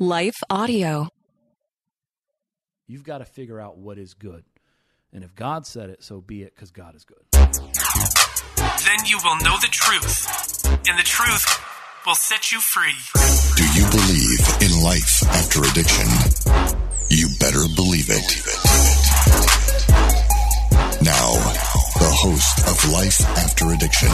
Life Audio. You've got to figure out what is good. And if God said it, so be it, because God is good. Then you will know the truth, and the truth will set you free. Do you believe in life after addiction? You better believe it. Now, the host of Life After Addiction.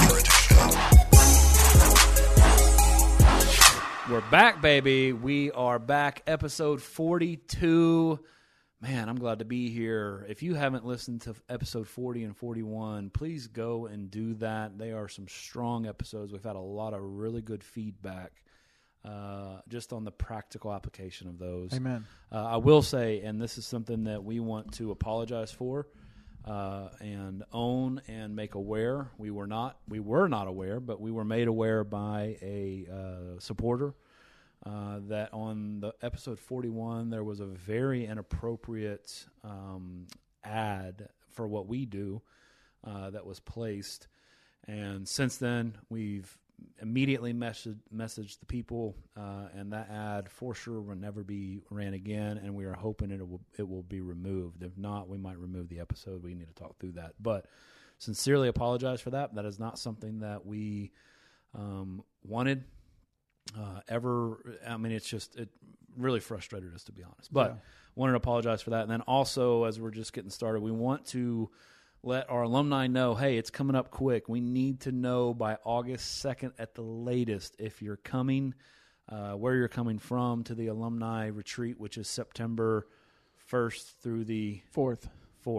We're back, baby. We are back, episode 42. Man, I'm glad to be here. If you haven't listened to episode 40 and 41, please go and do that. They are some strong episodes. We've had a lot of really good feedback just on the practical application of those. Amen. I will say, and this is something that we want to apologize for and own and make aware. We were not aware, but we were made aware by a supporter that on the episode 41 there was a very inappropriate ad for what we do that was placed, and since then we've immediately messaged the people, and that ad for sure will never be ran again, and we are hoping it will be removed. If not, we might remove the episode. We need to talk through that, but sincerely apologize for that. That is not something that we wanted ever. I mean, it really frustrated us, to be honest, but wanted to apologize for that. And then also, as we're just getting started, we want to let our alumni know, hey, it's coming up quick. We need to know by August 2nd at the latest if you're coming, where you're coming from to the alumni retreat, which is September 1st through the 4th.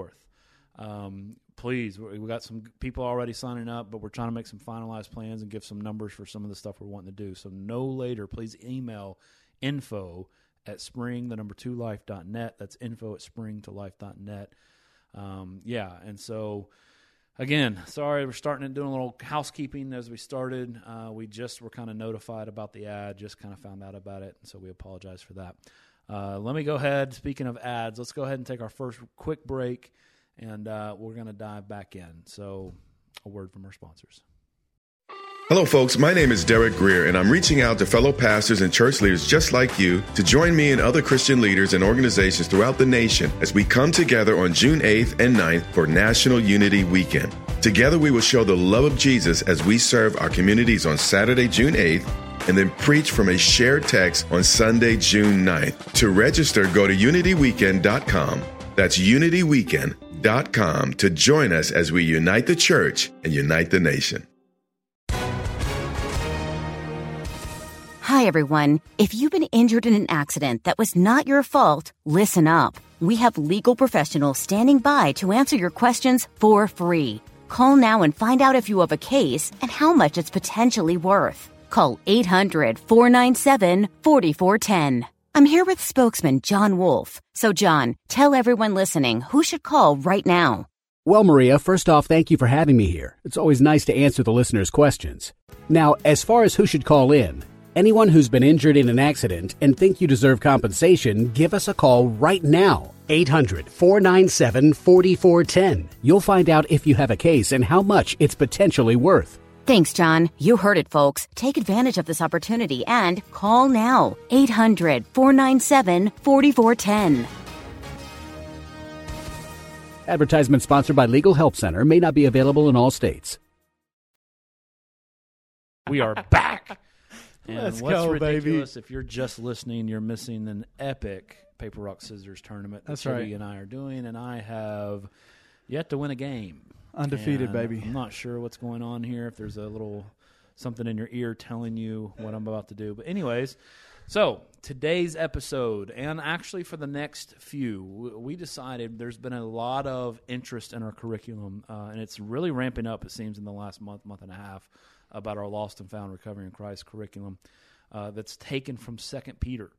Please, we've got some people already signing up, but we're trying to make some finalized plans and give some numbers for some of the stuff we're wanting to do. So no later, please email info@spring2life.net. That's info@spring2life.net. And so, again, sorry, we're starting to do a little housekeeping as we started. We just were kind of notified about the ad, just kind of found out about it, and so we apologize for that. Let me go ahead, speaking of ads, let's go ahead and take our first quick break, and we're going to dive back in. So, a word from our sponsors. Hello, folks. My name is Derek Greer, and I'm reaching out to fellow pastors and church leaders just like you to join me and other Christian leaders and organizations throughout the nation as we come together on June 8th and 9th for National Unity Weekend. Together, we will show the love of Jesus as we serve our communities on Saturday, June 8th, and then preach from a shared text on Sunday, June 9th. To register, go to unityweekend.com. That's unityweekend.com to join us as we unite the church and unite the nation. Hi, everyone. If you've been injured in an accident that was not your fault, listen up. We have legal professionals standing by to answer your questions for free. Call now and find out if you have a case and how much it's potentially worth. Call 800-497-4410. I'm here with spokesman John Wolf. So, John, tell everyone listening who should call right now. Well, Maria, first off, thank you for having me here. It's always nice to answer the listeners' questions. Now, as far as who should call in, anyone who's been injured in an accident and think you deserve compensation, give us a call right now. 800-497-4410. You'll find out if you have a case and how much it's potentially worth. Thanks, John. You heard it, folks. Take advantage of this opportunity and call now. 800-497-4410. Advertisement sponsored by Legal Help Center. May not be available in all states. We are back. And Let's what's go, ridiculous, baby. if you're just listening, you're missing an epic paper, rock, scissors tournament that That's Chevy right. and I are doing, and I have yet to win a game. Undefeated, And baby. I'm not sure what's going on here, if there's a little something in your ear telling you what I'm about to do. But anyways, so today's episode, and actually for the next few, we decided there's been a lot of interest in our curriculum, and it's really ramping up, it seems, in the last month and a half, about our Lost and Found Recovering in Christ curriculum that's taken from 2 Peter.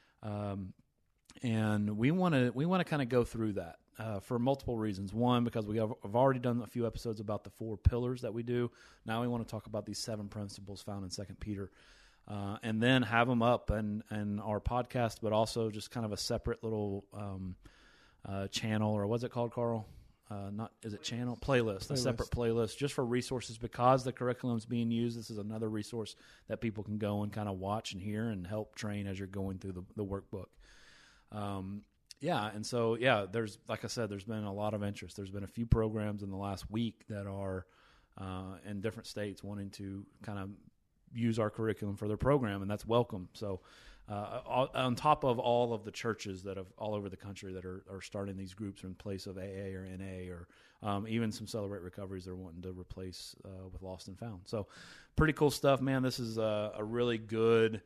And we want to kind of go through that for multiple reasons. One, because I've already done a few episodes about the 4 pillars that we do. Now we want to talk about these 7 principles found in 2 Peter. And then have them up and our podcast, but also just kind of a separate little channel, or what's it called, Carl? playlist, a separate playlist just for resources because the curriculum's being used. This is another resource that people can go and kind of watch and hear and help train as you're going through the workbook. There's, like I said, there's been a lot of interest. There's been a few programs in the last week that are in different states wanting to kind of use our curriculum for their program, and that's welcome. So on top of all of the churches that have all over the country that are starting these groups in place of AA or NA or even some Celebrate Recoveries they're wanting to replace with Lost and Found. So pretty cool stuff, man. This is a really good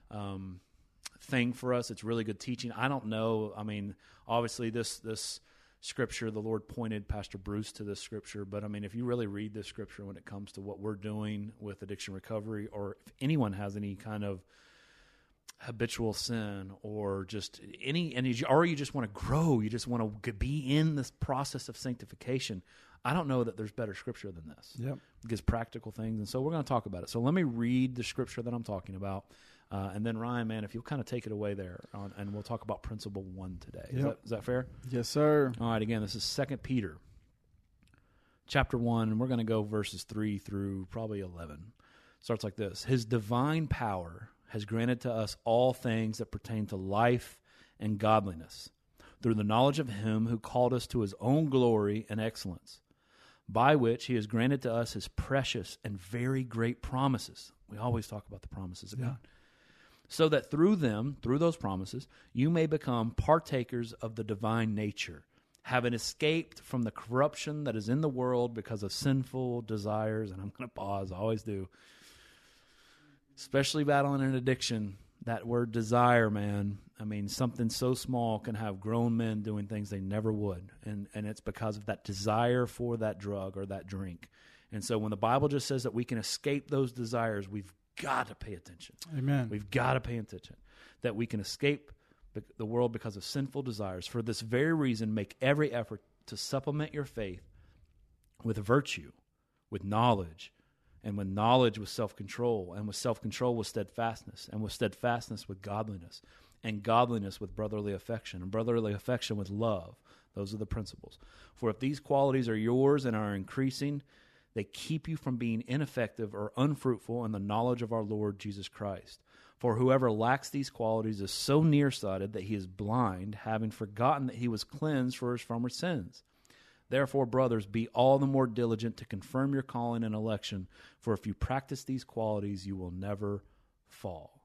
thing for us. It's really good teaching. I don't know. I mean, obviously this scripture, the Lord pointed Pastor Bruce to this scripture, but I mean, if you really read this scripture when it comes to what we're doing with addiction recovery, or if anyone has any kind of habitual sin or just or you just want to grow, you just want to be in this process of sanctification, I don't know that there's better scripture than this. Yep. It gives practical things, and so we're going to talk about it. So let me read the scripture that I'm talking about, and then Ryan, man, if you'll kind of take it away there, and we'll talk about principle 1 today. Is that fair? Yes, sir. All right, again, this is 2 Peter chapter 1, and we're going to go verses 3 through probably 11. Starts like this. His divine power has granted to us all things that pertain to life and godliness, through the knowledge of him who called us to his own glory and excellence, by which he has granted to us his precious and very great promises. We always talk about the promises of God. So that through those promises, you may become partakers of the divine nature, having escaped from the corruption that is in the world because of sinful desires. And I'm going to pause, I always do. Especially battling an addiction, that word desire, man. I mean, something so small can have grown men doing things they never would. And it's because of that desire for that drug or that drink. And so when the Bible just says that we can escape those desires, we've got to pay attention. Amen. We've got to pay attention. That we can escape the world because of sinful desires. For this very reason, make every effort to supplement your faith with virtue, with knowledge, and with knowledge with self-control, and with self-control with steadfastness, and with steadfastness with godliness, and godliness with brotherly affection, and brotherly affection with love. Those are the principles. For if these qualities are yours and are increasing, they keep you from being ineffective or unfruitful in the knowledge of our Lord Jesus Christ. For whoever lacks these qualities is so nearsighted that he is blind, having forgotten that he was cleansed for his former sins. Therefore, brothers, be all the more diligent to confirm your calling and election, for if you practice these qualities, you will never fall.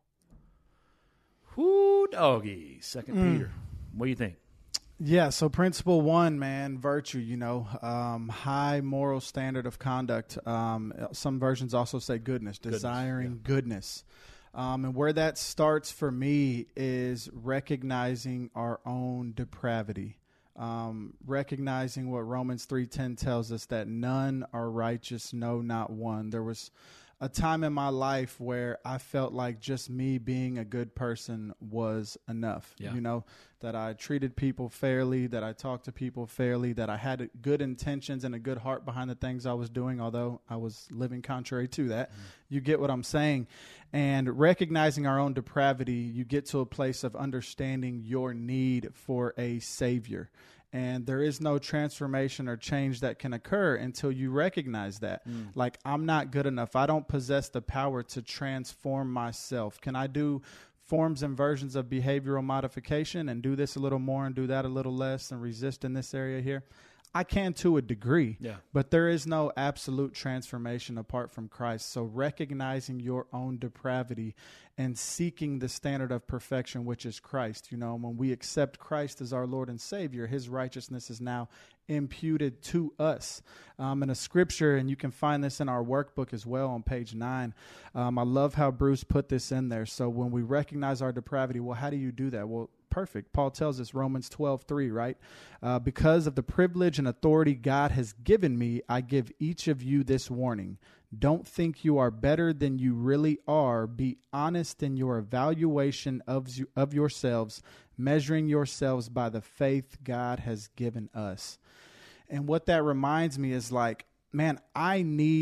Whoo, doggy. 2 Peter. What do you think? Yeah, so principle 1, man, virtue, high moral standard of conduct. Some versions also say goodness, desiring goodness. And where that starts for me is recognizing our own depravity. Recognizing what Romans 3:10 tells us, that none are righteous, no, not one. There was a time in my life where I felt like just me being a good person was enough. Yeah. That I treated people fairly, that I talked to people fairly, that I had good intentions and a good heart behind the things I was doing, although I was living contrary to that. You get what I'm saying? And recognizing our own depravity, you get to a place of understanding your need for a Savior. And there is no transformation or change that can occur until you recognize that. Like, I'm not good enough. I don't possess the power to transform myself. Can I do forms and versions of behavioral modification and do this a little more and do that a little less and resist in this area here? I can to a degree, but there is no absolute transformation apart from Christ. So recognizing your own depravity and seeking the standard of perfection, which is Christ. When we accept Christ as our Lord and Savior, his righteousness is now imputed to us. In a scripture, and you can find this in our workbook as well on page 9. I love how Bruce put this in there. So when we recognize our depravity, well, how do you do that? Well, perfect. Paul tells us, Romans 12:3, right? Because of the privilege and authority God has given me, I give each of you this warning. Don't think you are better than you really are. Be honest in your evaluation of yourselves, measuring yourselves by the faith God has given us. And what that reminds me is like, man, I need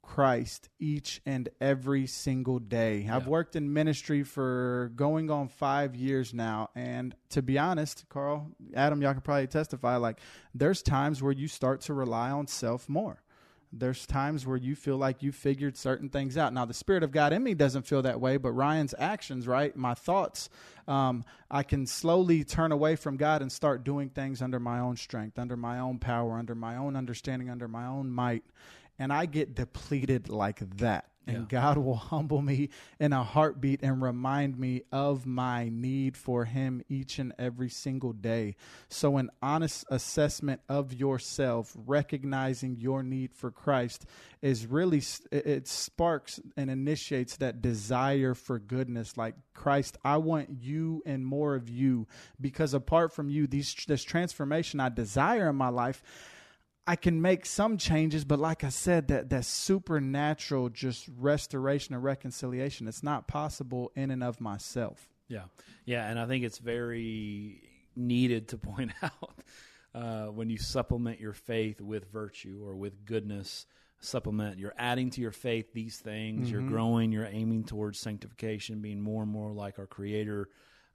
Christ each and every single day. I've worked in ministry for going on 5 years now. And to be honest, Carl, Adam, y'all can probably testify, like there's times where you start to rely on self more. There's times where you feel like you figured certain things out. Now, the Spirit of God in me doesn't feel that way, but Ryan's actions, right, my thoughts, I can slowly turn away from God and start doing things under my own strength, under my own power, under my own understanding, under my own might. And I get depleted like that. And God will humble me in a heartbeat and remind me of my need for him each and every single day. So an honest assessment of yourself, recognizing your need for Christ, is really, it sparks and initiates that desire for goodness. Like, Christ, I want you and more of you, because apart from you, this transformation I desire in my life, I can make some changes, but like I said, that supernatural just restoration and reconciliation, it's not possible in and of myself. Yeah. Yeah, and I think it's very needed to point out when you supplement your faith with virtue or with goodness, you're adding to your faith these things, you're growing, you're aiming towards sanctification, being more and more like our Creator.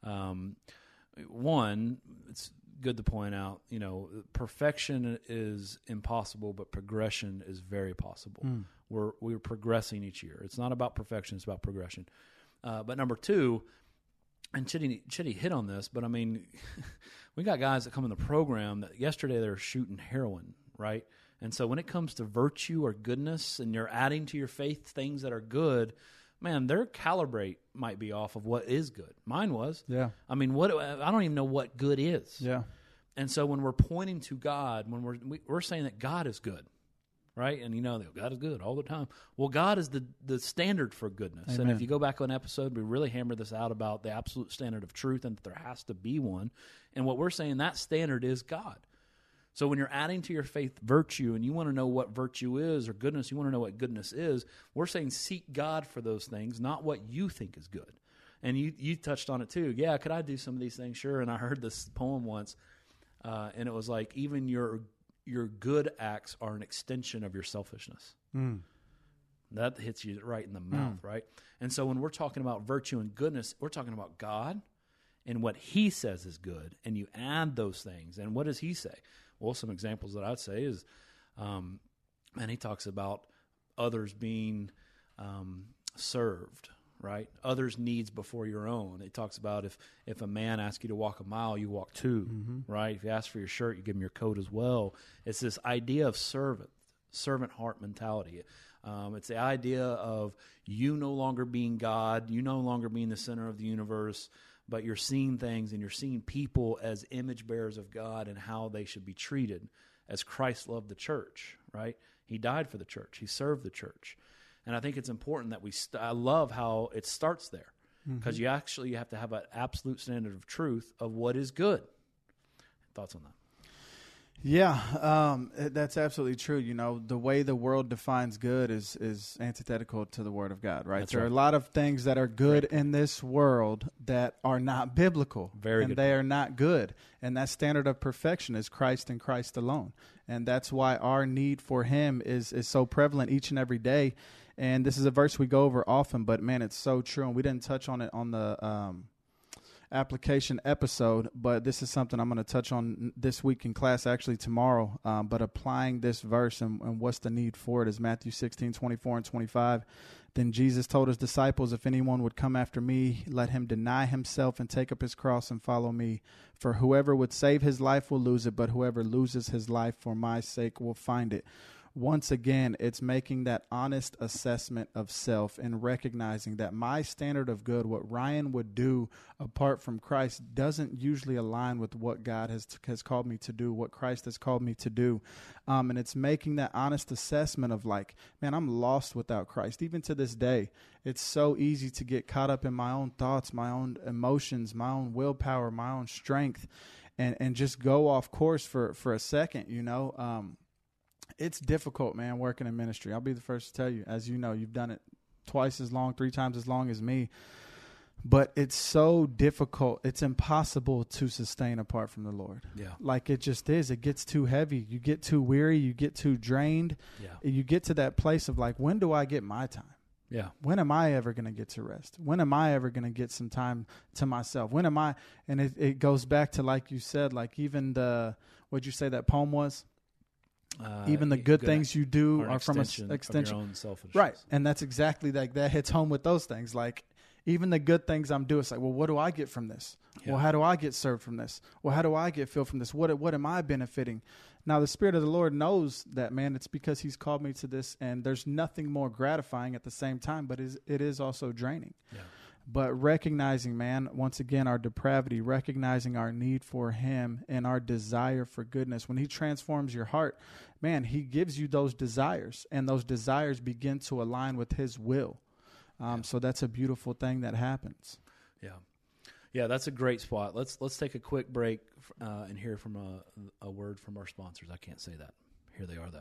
It's good to point out, perfection is impossible, but progression is very possible. We're progressing each year. It's not about perfection, it's about progression. But number two, and Chitty hit on this, but I mean, we got guys that come in the program that yesterday they were shooting heroin, right? And so when it comes to virtue or goodness, and you're adding to your faith things that are good, man, their calibrate might be off of what is good. Mine was. Yeah. I mean, I don't even know what good is. Yeah. And so when we're pointing to God, when we're saying that God is good, right? And God is good all the time. Well, God is the standard for goodness. Amen. And if you go back on an episode, we really hammered this out about the absolute standard of truth and that there has to be one. And what we're saying, that standard is God. So when you're adding to your faith virtue and you want to know what virtue is or goodness, you want to know what goodness is, we're saying seek God for those things, not what you think is good. And you touched on it too. Yeah, could I do some of these things? Sure. And I heard this poem once, and it was like, even your good acts are an extension of your selfishness. That hits you right in the mouth, right? And so when we're talking about virtue and goodness, we're talking about God and what he says is good, and you add those things. And what does he say? Well, some examples that I'd say is, he talks about others being served, right? Others' needs before your own. It talks about if a man asks you to walk a mile, you walk two, right? If you ask for your shirt, you give him your coat as well. It's this idea of servant heart mentality. It's the idea of you no longer being God, you no longer being the center of the universe, but you're seeing things and you're seeing people as image bearers of God and how they should be treated as Christ loved the church, right? He died for the church. He served the church. And I think it's important that I love how it starts there, because you have to have an absolute standard of truth of what is good. Thoughts on that? Yeah, that's absolutely true. The way the world defines good is antithetical to the Word of God, right? That's there right. are a lot of things that are good in this world that are not biblical. Very and good. They are not good. And that standard of perfection is Christ and Christ alone. And that's why our need for him is so prevalent each and every day. And this is a verse we go over often, but man, it's so true. And we didn't touch on it on the application episode, but this is something I'm going to touch on this week in class, actually tomorrow. But applying this verse and what's the need for it is Matthew 16:24-25. Then Jesus told his disciples, if anyone would come after me, let him deny himself and take up his cross and follow me. For whoever would save his life will lose it, but whoever loses his life for my sake will find it. Once again, it's making that honest assessment of self and recognizing that my standard of good, what Ryan would do apart from Christ, doesn't usually align with what God has called me to do, what Christ has called me to do. And it's making that honest assessment of like, man, I'm lost without Christ. Even to this day, it's so easy to get caught up in my own thoughts, my own emotions, my own willpower, my own strength, and just go off course for a second, It's difficult, man, working in ministry. I'll be the first to tell you. As you know, you've done it twice as long, 3 times as long as me. But it's so difficult. It's impossible to sustain apart from the Lord. Yeah. Like it just is. It gets too heavy. You get too weary. You get too drained. Yeah. You get to that place of like, when do I get my time? Yeah. When am I ever going to get to rest? When am I ever going to get some time to myself? When am I? And it goes back to, like you said, like even what'd you say that poem was? Even the good things you do are from an extension of your own selfishness. Right. And that's exactly like that hits home with those things. Like even the good things I'm doing, it's like, well, what do I get from this? Yeah. Well, how do I get served from this? Well, how do I get filled from this? What am I benefiting? Now, the Spirit of the Lord knows that, man. It's because he's called me to this, and there's nothing more gratifying at the same time, but it is also draining. Yeah. But recognizing, man, once again, our depravity, recognizing our need for him and our desire for goodness. When he transforms your heart, man, he gives you those desires, and those desires begin to align with his will. So that's a beautiful thing that happens. Yeah. Yeah, that's a great spot. Let's take a quick break and hear from a word from our sponsors. I can't say that. Here they are, though.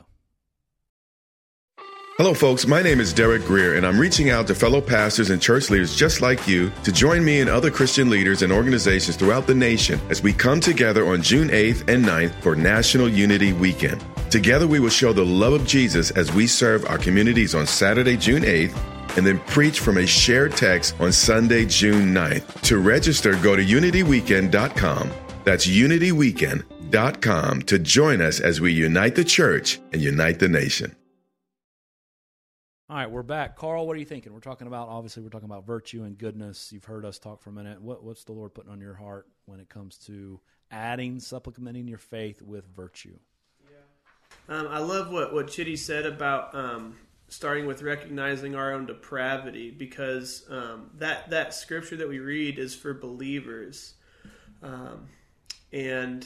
Hello, folks. My name is Derek Greer, and I'm reaching out to fellow pastors and church leaders just like you to join me and other Christian leaders and organizations throughout the nation as we come together on June 8th and 9th for National Unity Weekend. Together, we will show the love of Jesus as we serve our communities on Saturday, June 8th, and then preach from a shared text on Sunday, June 9th. To register, go to unityweekend.com. That's unityweekend.com to join us as we unite the church and unite the nation. All right, we're back. Carl, what are you thinking? We're talking about virtue and goodness. You've heard us talk for a minute. What's the Lord putting on your heart when it comes to supplementing your faith with virtue? Yeah. I love what Chitty said about starting with recognizing our own depravity, because that scripture that we read is for believers, and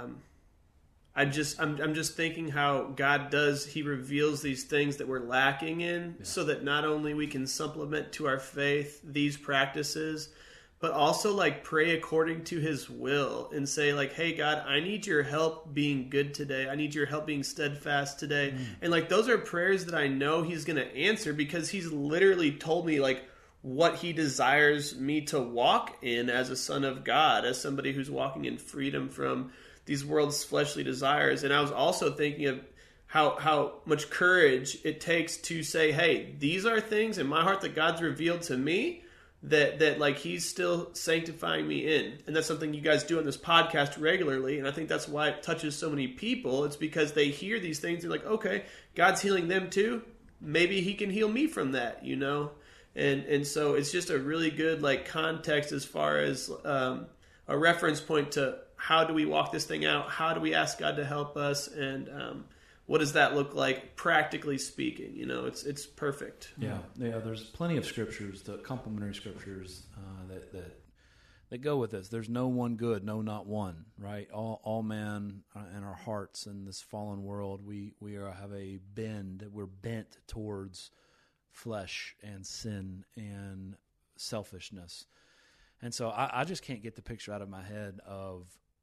I'm just thinking how God He reveals these things that we're lacking in, so that not only we can supplement to our faith these practices, but also like pray according to his will and say like, hey God, I need your help being good today. I need your help being steadfast today. And like, those are prayers that I know he's going to answer, because he's literally told me like what he desires me to walk in as a son of God, as somebody who's walking in freedom from these world's fleshly desires. And I was also thinking of how much courage it takes to say, hey, these are things in my heart that God's revealed to me that like he's still sanctifying me in. And that's something you guys do on this podcast regularly. And I think that's why it touches so many people. It's because they hear these things. They're like, okay, God's healing them too. Maybe he can heal me from that, you know? And so it's just a really good like context as far as a reference point to how do we walk this thing out? How do we ask God to help us? And what does that look like, practically speaking? You know, it's perfect. Yeah. There's plenty of scriptures, complementary scriptures that go with this. There's no one good, no, not one. Right? All man in our hearts in this fallen world, we have a bend. We're bent towards flesh and sin and selfishness. And so I just can't get the picture out of my head of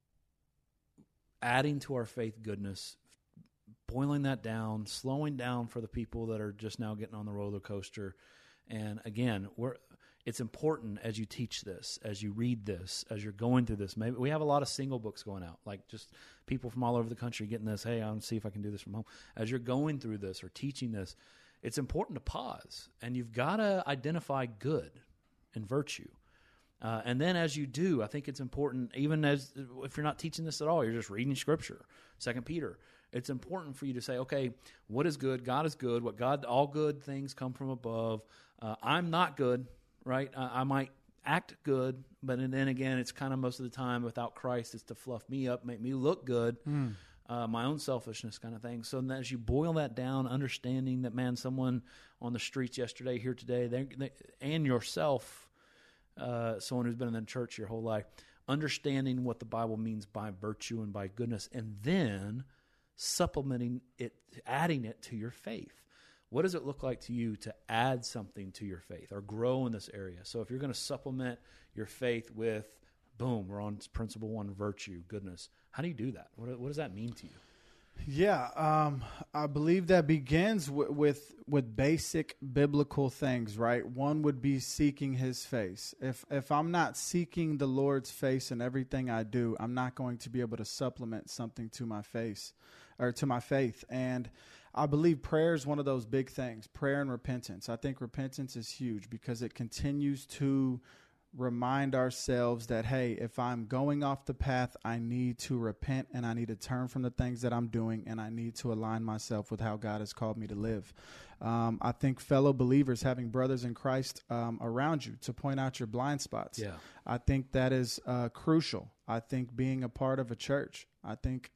adding to our faith goodness, boiling that down, slowing down for the people that are just now getting on the roller coaster. And again, it's important as you teach this, as you read this, as you're going through this. Maybe we have a lot of single books going out, like just people from all over the country getting this, hey, I'll see if I can do this from home. As you're going through this or teaching this, it's important to pause, and you've got to identify good and virtue. And then as you do, I think it's important, even as if you're not teaching this at all, you're just reading Scripture, 2 Peter. It's important for you to say, okay, what is good? God is good. All good things come from above. I'm not good, right? I might act good, but then again, it's kind of most of the time without Christ, it's to fluff me up, make me look good, my own selfishness kind of thing. So as you boil that down, understanding that, man, someone on the streets yesterday, here today, and yourself, someone who's been in the church your whole life, understanding what the Bible means by virtue and by goodness, and then supplementing it, adding it to your faith. What does it look like to you to add something to your faith or grow in this area? So if you're going to supplement your faith with, boom, we're on principle one, virtue, goodness. How do you do that? What does that mean to you? Yeah, I believe that begins with basic biblical things, right? One would be seeking His face. If I'm not seeking the Lord's face in everything I do, I'm not going to be able to supplement something to my face or to my faith. And I believe prayer is one of those big things, prayer and repentance. I think repentance is huge because it continues to remind ourselves that, hey, if I'm going off the path, I need to repent and I need to turn from the things that I'm doing and I need to align myself with how God has called me to live. I think fellow believers, having brothers in Christ around you to point out your blind spots. Yeah. I think that is crucial. I think being a part of a church, I think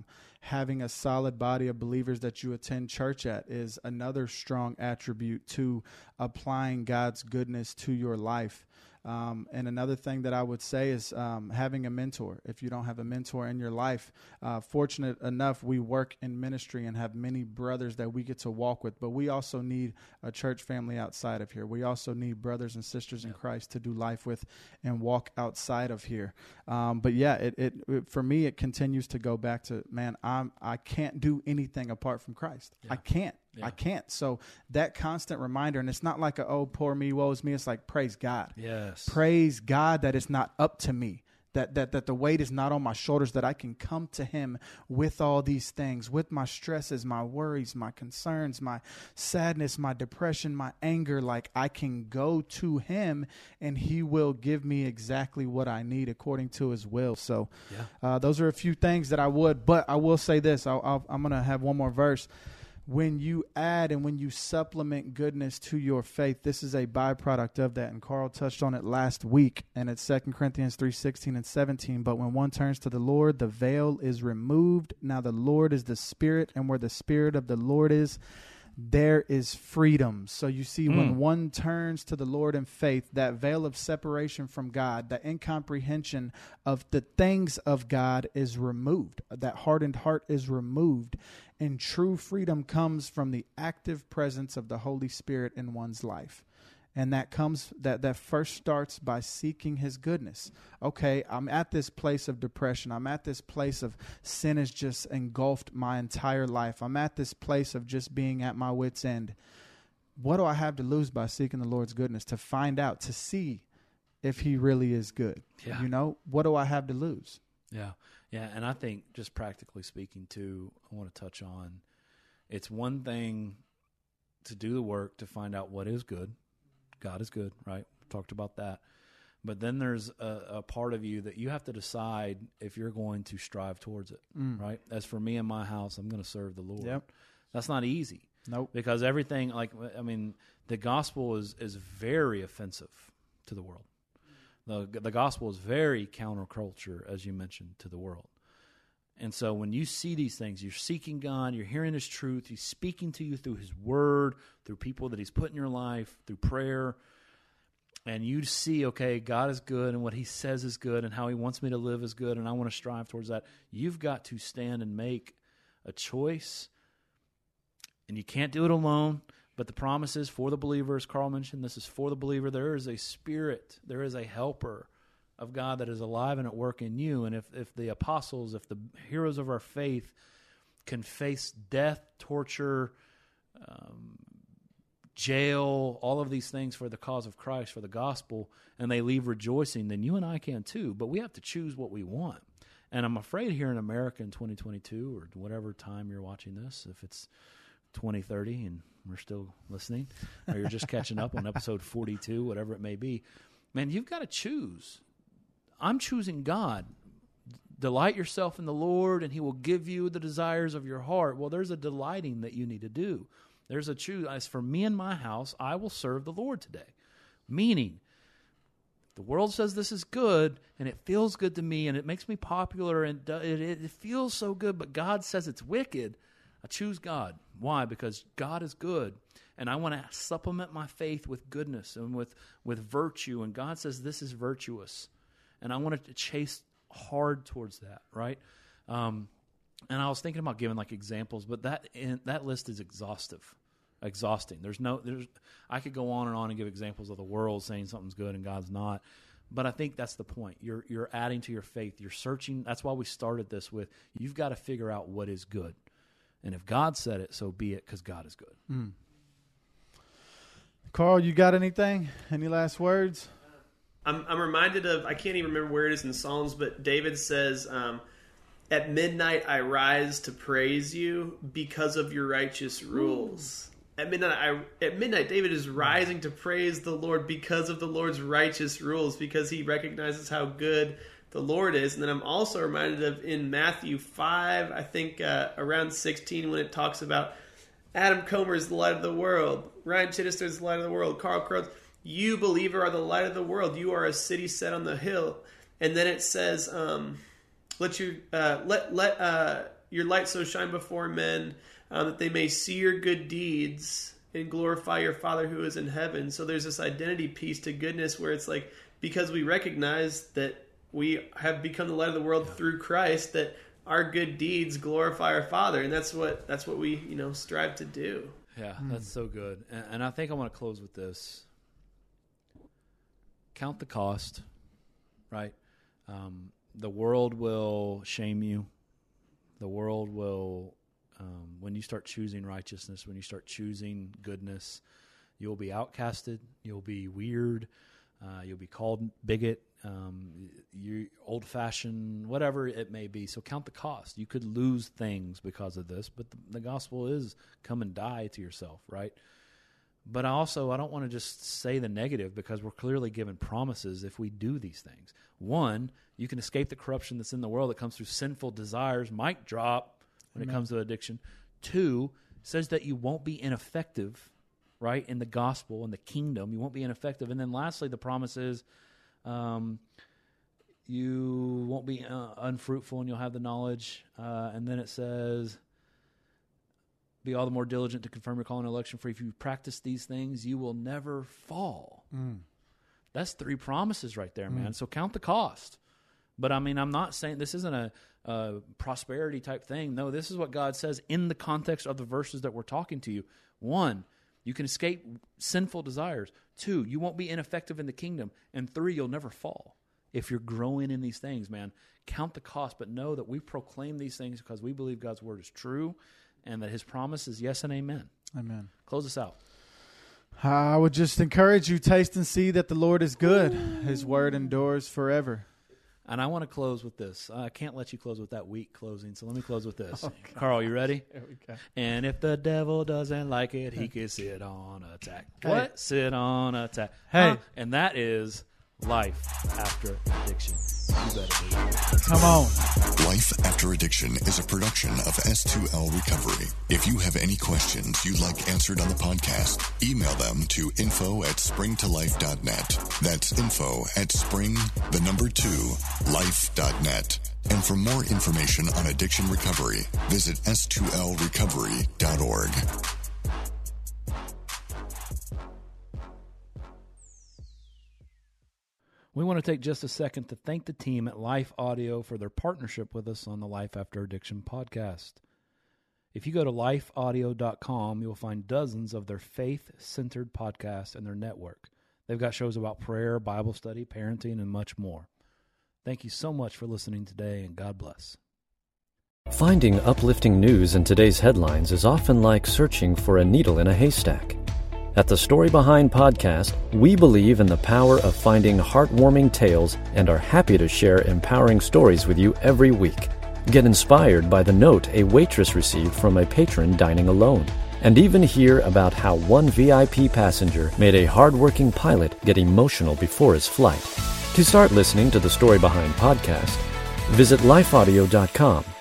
having a solid body of believers that you attend church at is another strong attribute to applying God's goodness to your life. And another thing that I would say is having a mentor. If you don't have a mentor in your life, fortunate enough, we work in ministry and have many brothers that we get to walk with, but we also need a church family outside of here. We also need brothers and sisters in Christ to do life with and walk outside of here. But yeah, it for me, it continues to go back to, man, I can't do anything apart from Christ. Yeah. I can't. Yeah. I can't. So that constant reminder, and it's not like oh, poor me, woe is me. It's like, praise God. Yes. Praise God that it's not up to me, that the weight is not on my shoulders, that I can come to Him with all these things, with my stresses, my worries, my concerns, my sadness, my depression, my anger. Like, I can go to Him and He will give me exactly what I need according to His will. So those are a few things that I would, but I will say this. I'm going to have one more verse. When you add and when you supplement goodness to your faith, this is a byproduct of that. And Carl touched on it last week, and it's 2 Corinthians 3:16 and 17. But when one turns to the Lord, the veil is removed. Now the Lord is the Spirit, and where the Spirit of the Lord is, there is freedom. So you see, when one turns to the Lord in faith, that veil of separation from God, the incomprehension of the things of God is removed. That hardened heart is removed. And true freedom comes from the active presence of the Holy Spirit in one's life. And that comes, that first starts by seeking His goodness. Okay, I'm at this place of depression. I'm at this place of sin has just engulfed my entire life. I'm at this place of just being at my wit's end. What do I have to lose by seeking the Lord's goodness? To find out, to see if He really is good. Yeah. You know, what do I have to lose? Yeah. Yeah, and I think just practically speaking too, I want to touch on, it's one thing to do the work to find out what is good. God is good, right? We talked about that. But then there's a part of you that you have to decide if you're going to strive towards it, right? As for me and my house, I'm going to serve the Lord. Yep. That's not easy. Nope. Because everything, the gospel is very offensive to the world. The gospel is very counterculture, as you mentioned, to the world. And so when you see these things, you're seeking God, you're hearing His truth, He's speaking to you through His word, through people that He's put in your life, through prayer, and you see, okay, God is good and what He says is good and how He wants me to live is good and I want to strive towards that. You've got to stand and make a choice, and you can't do it alone. But the promise is for the believer, as Carl mentioned, this is for the believer. There is a Spirit, there is a helper of God that is alive and at work in you. And if the apostles, if the heroes of our faith can face death, torture, jail, all of these things for the cause of Christ, for the gospel, and they leave rejoicing, then you and I can too. But we have to choose what we want. And I'm afraid here in America in 2022 or whatever time you're watching this, if it's 2030 and we're still listening, or you're just catching up on episode 42, whatever it may be, man, you've got to choose. I'm choosing God. Delight yourself in the Lord, and He will give you the desires of your heart. Well, there's a delighting that you need to do. There's a choose. As for me and my house, I will serve the Lord today. Meaning, the world says this is good, and it feels good to me, and it makes me popular, and it feels so good, but God says it's wicked. I choose God. Why? Because God is good, and I want to supplement my faith with goodness and with virtue, and God says this is virtuous, and I want to chase hard towards that, right? And I was thinking about giving like examples, but that list is exhausting. I could go on and give examples of the world saying something's good and God's not. But I think that's the point. You're adding to your faith. You're searching. That's why we started this with, you've got to figure out what is good. And if God said it, so be it, because God is good. Carl, you got anything? Any last words? I'm reminded of, I can't even remember where it is in Psalms, but David says, at midnight I rise to praise you because of your righteous rules. At midnight, David is rising to praise the Lord because of the Lord's righteous rules, because he recognizes how good the Lord is. And then I'm also reminded of in Matthew 5, I think around 16, when it talks about Adam Comer is the light of the world, Ryan Chittister is the light of the world, Carl Crow, you, believer, are the light of the world. You are a city set on the hill. And then it says, let your light so shine before men that they may see your good deeds and glorify your Father who is in heaven. So there's this identity piece to goodness where it's like, because we recognize that we have become the light of the world through Christ, that our good deeds glorify our Father, and that's what we strive to do. Yeah, that's so good. And I think I want to close with this. Count the cost, right? The world will shame you. The world will, when you start choosing righteousness, when you start choosing goodness, you'll be outcasted. You'll be weird. You'll be called bigot. You old-fashioned, whatever it may be. So count the cost. You could lose things because of this, but the gospel is come and die to yourself, right? But I don't want to just say the negative, because we're clearly given promises if we do these things. One, you can escape the corruption that's in the world that comes through sinful desires. Mic drop when it comes to addiction. Two, says that you won't be ineffective, right, in the gospel, in the kingdom. You won't be ineffective. And then lastly, the promise is you won't be unfruitful and you'll have the knowledge. And then it says, be all the more diligent to confirm your calling and election, for if you practice these things, you will never fall. That's 3 promises right there, man. So count the cost. But I mean, I'm not saying this isn't a prosperity type thing. No, this is what God says in the context of the verses that we're talking to you. 1, you can escape sinful desires. 2, you won't be ineffective in the kingdom. And 3, you'll never fall. If you're growing in these things, man, count the cost, but know that we proclaim these things because we believe God's word is true and that his promise is yes and amen. Amen. Close us out. I would just encourage you, taste and see that the Lord is good. His word endures forever. And I want to close with this. I can't let you close with that weak closing, so let me close with this. Okay. Carl, you ready? Here we go. And if the devil doesn't like it, he can sit on attack. What? Sit on attack. Hey. And that is Life After Addiction. You better believe it. Come on. Life After Addiction is a production of S2L Recovery. If you have any questions you'd like answered on the podcast, email them to info@springtolife.net. That's info@spring2life.net. And for more information on addiction recovery, visit s2lrecovery.org. We want to take just a second to thank the team at Life Audio for their partnership with us on the Life After Addiction podcast. If you go to lifeaudio.com, you'll find dozens of their faith-centered podcasts and their network. They've got shows about prayer, Bible study, parenting, and much more. Thank you so much for listening today, and God bless. Finding uplifting news in today's headlines is often like searching for a needle in a haystack. At the Story Behind podcast, we believe in the power of finding heartwarming tales and are happy to share empowering stories with you every week. Get inspired by the note a waitress received from a patron dining alone, and even hear about how one VIP passenger made a hardworking pilot get emotional before his flight. To start listening to the Story Behind podcast, visit lifeaudio.com